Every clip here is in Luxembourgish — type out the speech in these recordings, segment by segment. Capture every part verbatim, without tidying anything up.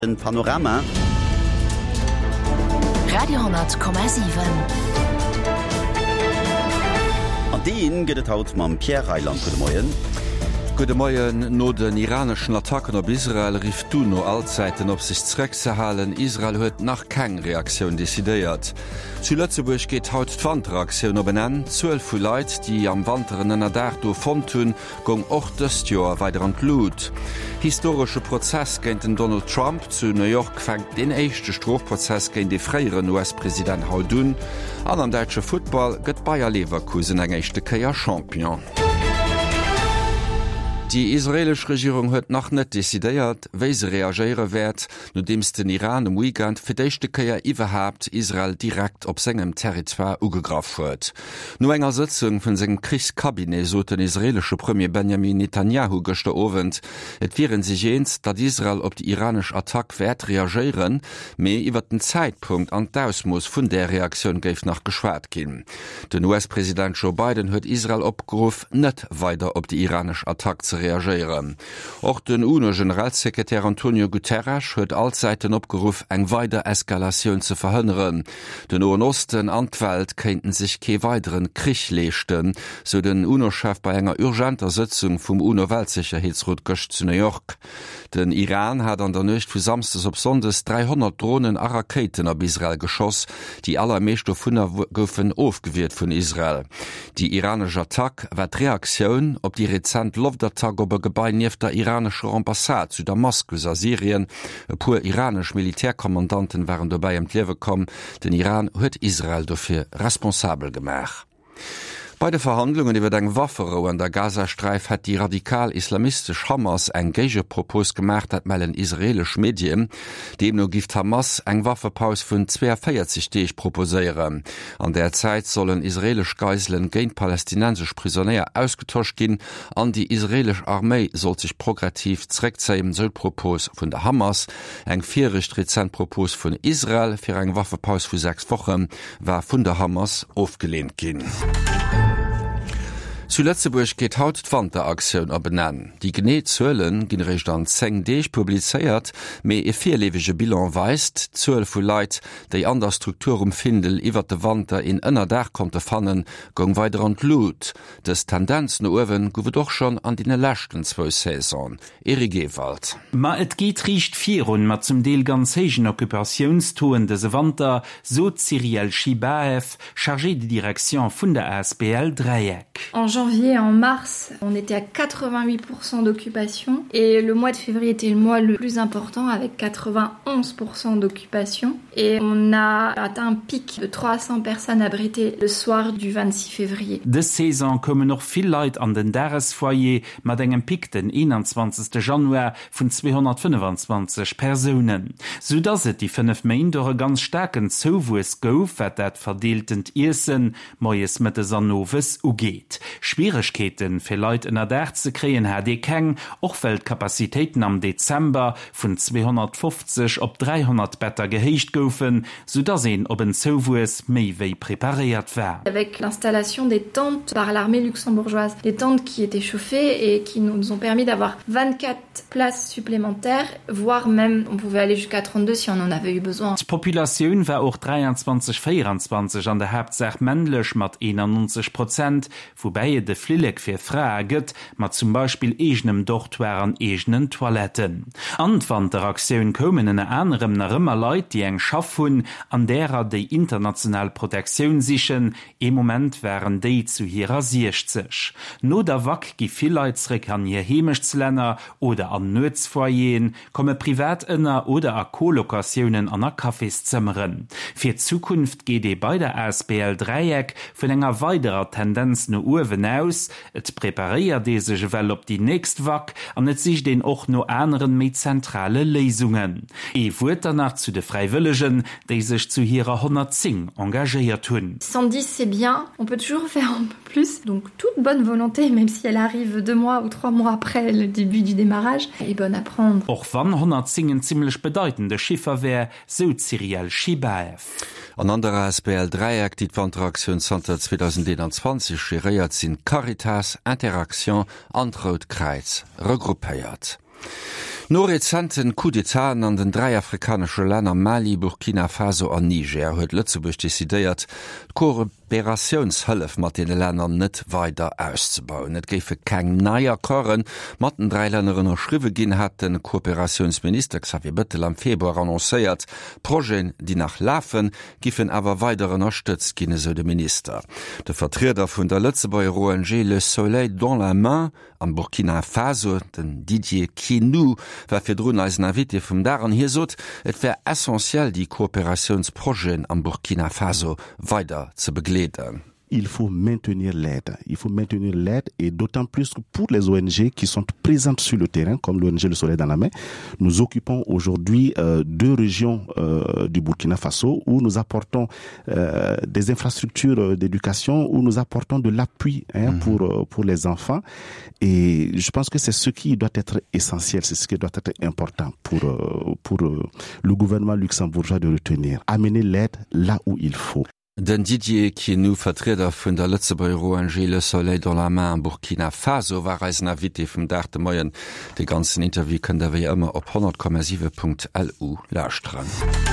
Ein Panorama. Radio hundert Komma sieben. An den geht es haut mam Pierre Reiland. Guten Morgen. Gute Morgen. No den iranischen Attacken auf Israel rief du no allzeiten op sich zreck zu halen. Israel huet nach keng Reaktion desideiert. Zu Lützeburg geht haut d'Wanderaktion op benennen. zwölf vu Leiit, die am Wanderen ennner Dado von tun, gong och dëst Joer weiter an Blut. Historische Prozess géint den Donald Trump zu New York fängt den eischchte Strafprozess géint de freieren U S-Präsident Haudun. An am deutsche Football gëtt Bayer Leverkusen eng eischchte Keier Champion. Die israelische Regierung huet noch net desideiert, wéi se reageiere werd, no dems den Iran am Weekend fir d'éischte Keier iwwerhaft Israel direkt op segem Territoire ugegraf huet. No enger Sitzung vun segem Kriegskabinett so den israelsche Premier Benjamin Netanyahu gëchte Owend, et viren sich eens, dat Israel op die iranisch Attack werd reagieren, méi iwwer den Zeitpunkt an d'Ausmus vun der Reaktion geif nach geschwaart gin. Den U S-Präsident Joe Biden huet Israel opgeruf, net weiter op die iranisch Attack zu reagieren. Auch den U N O-Generalsekretär Antonio Guterres huet allseiten opgeruf, eng weiter Eskalation zu verhindern. Den Nahen Osten an die Welt könnten sich ke weiteren Krieg lechten, so den U N O-Chef bei enger urgenter Sitzung vom U N O-Weltsicherheitsrat Gösch zu New York. Den Iran hat an der Nacht vu Samstags op Sonntag dreihundert Drohnen a Raketen ab Israel geschoss, die allermeest auf hundert goufen aufgewehrt von Israel. Die iranische Attack war die Reaktion op die rezent Luftattack op e Gebäi nief der iranischer Ambassade zu Damaskus a Syrien. E puer iranisch Militärkommandanten waren dabei em Liewe kom. Den Iran huet Israel dafür responsabel gemacht. Bei den Verhandlungen über den Waffenruhe an der Gazastreif hat die radikal-islamistisch Hamas ein Gagepropos gemacht, hat mellen israelisch Medien. Demno gift Hamas eng Waffepaus vun zweiundvierzig Tage proposieren. An der Zeit sollen israelisch Geiseln gegen palästinensisch Prisonnier ausgetauscht gehen. An die israelische Armee soll sich progressiv zurückziehen, soll Propos von der Hamas. Eng vierricht rezent Propos von Israel für eng Waffepaus für sechs Wochen war von der Hamas aufgelehnt gehen. Zu Lützeburg geht haut d'Wanderaktion a benennen. Die Gneezuelen ginn recht an zeng Deeg publizeiert, méi e vierlewege Bilan weist, zwölf vu Leiit, déi an der Struktur um Findel iwwer de Wander in ënner Dach konnte fannen, gong weiter an Blut. Des Tendenz no Uwen gowe doch schon an die lächten zwo Saison. Erik Gewald. Ma et geht riecht virun mat zum Deel ganz hegen Okkupationstoen dese Wander, so Cyriel Chibaev, chargé de Direction vun der A S B L Dreieck. En janvier et en mars, on était à quatre-vingt-huit pour cent d'occupation et le mois de février était le mois le plus important avec quatre-vingt-onze pour cent d'occupation et on a atteint un pic de trois cents personnes abritées le soir du vingt-six février. De Saison kommen noch viel Leute an den Daresfoyer mit engem Pic den einundzwanzigsten Januar von zweihundertfünfundzwanzig Personen. So dass es die fünf Main durch ganz starken Zowus gouf, wat dat verdeelten Irsen, moies mit des Annoves ugeht. Schwierigkeiten für Leute in der Dach zu kreen hat die keng, auch weil Kapazitäten am Dezember von zweihundertfünfzig auf dreihundert Better gehecht goufen, so dass ihn ob ein Zowus mei wei präpariert war. Avec l'installation des tentes par l'armée luxembourgeoise, des tentes qui étaient chauffées et qui nous ont permis d'avoir vingt-quatre places supplémentaires, voire même on pouvait aller jusqu'à trente-deux si on en avait eu besoin. Die Population war auch dreiundzwanzig vierundzwanzig an der Hauptsache männlich mit einundneunzig Prozent, wobei de Flilek fir fraget, mat zum Beispiel egnem Dortoir an egenen Toiletten. Anwand der Aktion kommen en anderem na rëmmer Leiit, die eng schaff hun, an derer de international Protektion sichen, im Moment wären déi zu hireer sechzig. No der Wack gi Villeitsrek an je Hemischslänner oder an Nötzfoyen, komme Privatënner oder a Kollokationen an a Kaffeeszimmeren. Fir Zukunft geht e bei der A S B L Dreieck vun enger weiterer Tendenz no Uwen aus, et prepariert desech well op die nächst Wack, an et sich den och no anderen méi zentrale Lesungen. E wur danach zu de Freiwilligen, déi sech zu hireer hundertzehn engagéiert hunn. cent dix c'est bien, on peut toujours faire un peu plus, donc toute bonne volonté, même si elle arrive deux mois ou trois mois après le début du démarrage, est bonne à prendre. Och wann hundertzehn ziemlich bedeutende Schiffer wär, so Cyriel Chibaev. An anderer S B L Dreieck die Wanderaktion zweitausendeinundzwanzig geriert sind Caritas, Interaktion an Rotkreuz regroupéiert. No rezenten Coup d'Etat an den drei afrikanische Länder Mali, Burkina Faso an Niger huet Lützeburg desideiert, Kooperationshëllef mat den Ländern net weiter auszubauen. Et géfe keng naier Korren mat den drei Länderen erschriwe ginn hat den Kooperationsminister Xavier Bettel am Februar annoncéiert. Projen, die nach Lafen, gifen awer weiter unterstützt ginne so de Minister. De Vertreter vun der Lützeburger O N G Le Soleil dans la main am Burkina Faso, den Didier Kinou, war fir Drun als Navite vum Daren hier sot, et wär essentiell die Kooperationsprojen am Burkina Faso weiter zu begleiten. Il faut maintenir l'aide. Il faut maintenir l'aide et d'autant plus que pour les O N G qui sont présentes sur le terrain, comme l'O N G Le Soleil dans la main, nous occupons aujourd'hui euh, deux régions euh, du Burkina Faso où nous apportons euh, des infrastructures d'éducation, où nous apportons de l'appui hein, mmh. pour, pour les enfants. Et je pense que c'est ce qui doit être essentiel, c'est ce qui doit être important pour, pour le gouvernement luxembourgeois de retenir. Amener l'aide là où il faut. Den Didier Kinou, Vertreter vun der Lützeburger O N G Le Soleil dans la main am Burkina Faso, war als Navite vum Darte Moien. De ganzen Interview könnt ihr wie immer op hundert Komma sieben Punkt L U lauschtran.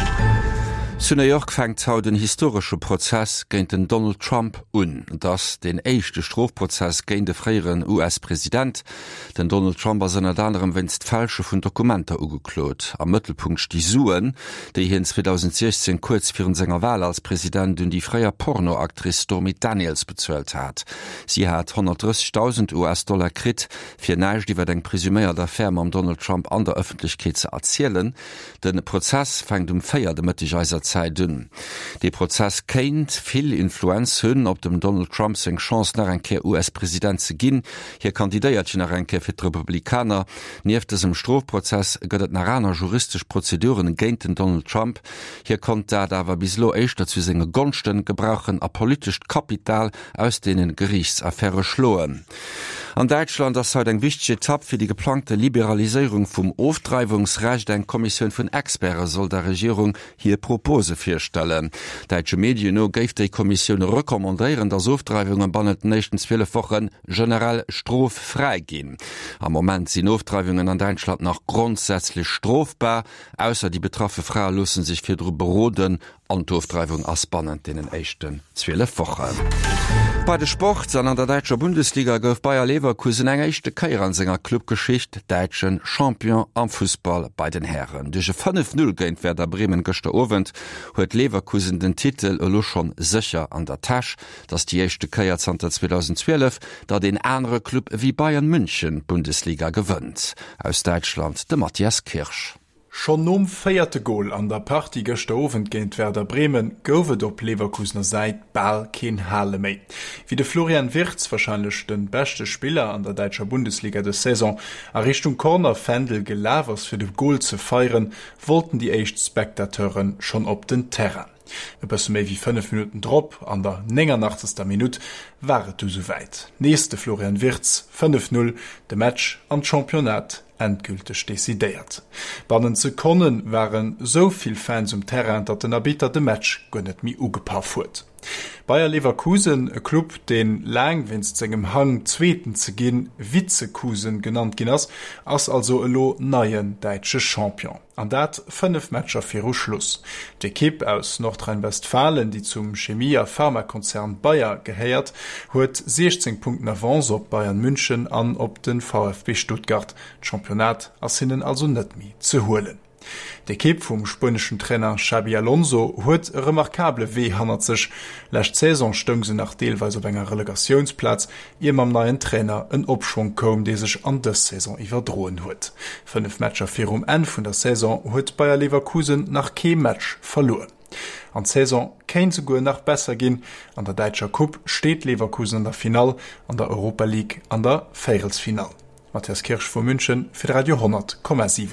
Zu New York fängt haut den historische Prozess géint den Donald Trump un, das den eischchte Strafprozess géint de freieren U S-Präsident, den Donald Trump as ennner anderem wennst falsche vun Dokumenter ugeklot. Am Mëttelpunkt die Suen, déi hin zweitausendsechzehn kurz virn senger Wahl als Präsident dun die freier Pornoaktrice Stormy Daniels bezuelt hat. Sie hat hundertdreißigtausend U S-Dollar krit fir neiich iwwer eng presüméierter Firma am Donald Trump an der Öffentlichkeit ze erzielen. Den Prozess fängt um feier de Mëttigeiser Zeit dünn. De Prozess kennt viel Influenz hunn, ob dem Donald Trump seg Chance nach enke U S-Präsident ze ginn. Hier kandidéiert nach enke fir d Republikaner. Nieft es im Strafprozess gëtt nach aner juristisch Prozeduren géint den Donald Trump. Hier kommt da dawer bislo eichter zu senge Gonsten gebrauchen a politisch Kapital aus denen Gerichtsaffäre schloen. An Deutschland das haut eng wichtige Etapp fir die geplante Liberalisierung vum Oftreibungsrecht. Eng Kommission vun Experte soll der Regierung hier Propose firstellen. Deutsche Medien no geif die Kommission rekommandieren, dass Oftreibungen bannet nächsten zwölf Wochen generell stroffrei gehen. Am Moment sind Oftreibungen an Deutschland noch grundsätzlich strafbar, außer die betroffene Frau lassen sich für darüber beraten, an die Oftreibung ausbannen in den echten zwölf Wochen. Bei der Sport an der deutscher Bundesliga gouf Bayer Leverkusen eng echte Keier an senger Clubgeschicht deutschen Champion am Fußball bei den Herren. Duche fünf null géint Werder Bremen gëchte Owend huet Leverkusen den Titel lo schon sicher an der Tasche, dass die echte Keier zweitausendzwölf, da den andere Club wie Bayern München Bundesliga gewënnt. Aus Deutschland de Matthias Kirsch. Schon um feierte Goal an der Party gestoven géint Werder Bremen goufet op Leverkusener Seit ball kein Halle méi. Wie de Florian Wirtz wahrscheinlich den beste Spieler an der deutscher Bundesliga der Saison a Richtung Corner Fendel gelavers fir de Goal zu feiern, wollten die echt Spektateuren schon op den Terra. Etwas méi wie fünf Minuten Drop an der neunundachtzigster Minute waret du soweit. Nächste Florian Wirtz fünf null, de Match an Championat endgültig desideiert. Bannen ze konnen waren soviel Fans um Terrain, dat den Erbieter de Match gënnet mi ugepaar fuert. Bayer Leverkusen, e Club, den lang winst engem Hang Zweeten ze ginn, Witzekusen genannt ginnners, ass also e lo neien deitsche Champion. An dat fünf Matcher fir Schluss. D'Equipe aus Nordrhein-Westfalen, die zum Chemie- Pharmakonzern Bayer geheiert, huet sechzehn Punkten Avance op Bayern München an op den VfB Stuttgart. Championat ass hinnen also net mi ze holen. D'Equipe vum spanischen Trainer Xabi Alonso huet e remarkable Weh hannert sech. Lächt Saison stung se nach deelweis op enger Relegationsplatz, iem am neuen Trainer en Opschwung kom, dé sech an des Saison iwwerdroen huet. Fünf Matcher fir um en vun der Saison huet Bayer Leverkusen nach ke Match verloren. An Saison kein so gut nach besser ginn. An der Deutscher Cup steht Leverkusen an der Final, an der Europa League an der Viertelfinal. Matthias Kirsch von München für Radio hundert Komma sieben.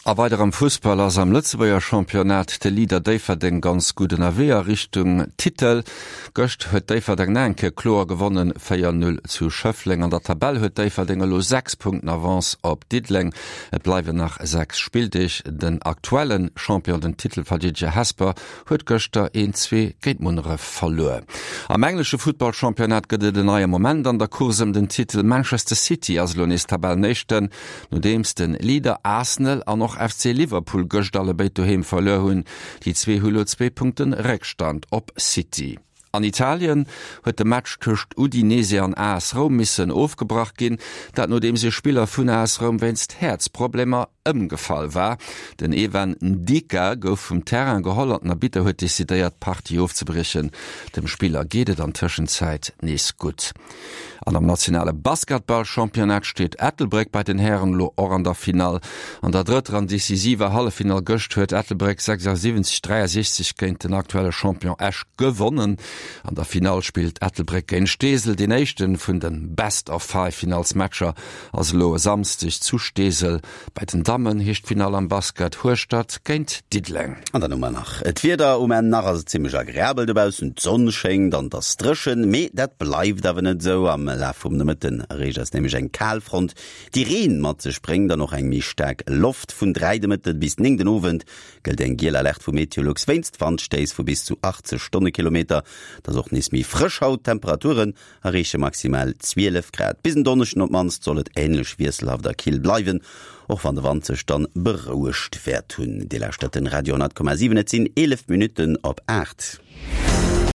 A weiter am Fußball ass am Lützeburger Championat de Lieder Deifer den ganz guten Aweer Richtung Titel. Göcht huet Deifer den Enke Chlor gewonnen vier null zu Schöffling. An der Tabelle huet Deifer den lo sechs Punkten Avance op Diddling. Et bleiwe nach sechs Spieldeich. Den aktuellen Champion den Titel Fadidje Hesper huet Göchter een zwe Geitmunere verloren. Am englische Footballchampionat gëtt den neue Moment an der Kursem den Titel Manchester City als Lonis Tabelnechten, no dems den Lieder Arsenal an noch F C Liverpool gocht alle beit doheem verlor hunn, die zwei Hulo zwei Punkten Reckstand op City. An Italien huet de Match tucht Udinese an A S Rom missen aufgebracht gin, dat no dem se Spieler vun A S Rom wennst Herzproblemer ëmgefall war. Den Evan Ndika gouf vum Terrain gehollert na bitte huet desideiert Party aufzubrechen. Dem Spieler gehtet an Tschenzeit nees gut. An am nationale Basketballchampionat steht Ettelbreck bei den Herren lo or an der Final. An der dritte an decisive Hallefinal göcht huet Ettelbreck sechsundsiebzig dreiundsechzig géint den aktuelle Champion Esch gewonnen. An der Final spielt Ettelbreck en Stesel den echten vun den Best of Five Finalsmatcher als loe samstig zu Stesel. Bei den Damen hecht Final am Basket Hurstadt géint Diddling. An der Nummer nach. Et wird da um en nach ziemlich agréabel debaus und Sonne schenkt an das Drschen, me dat bleibt aber net so am Lauf um den Regers nämlich eng Kalfront. Die Rehen matze springen da noch eng mi stark Luft vun dreidemittel bis ning den Ofent gilt eng gieler Licht vu Meteorologs Weinstwand steis vu bis zu achtzig Stundenkilometer. Das auch nis mi Frischhauttemperaturen erreiche maximal zwölf Grad. Bis donnerschen op manst sollet ähnlich wiesel auf der Kiel bleiben. Auch van der Wand sech dann beruhigt wer tun. De la Stadt in Radio hundert Komma sieben elf Minuten op acht.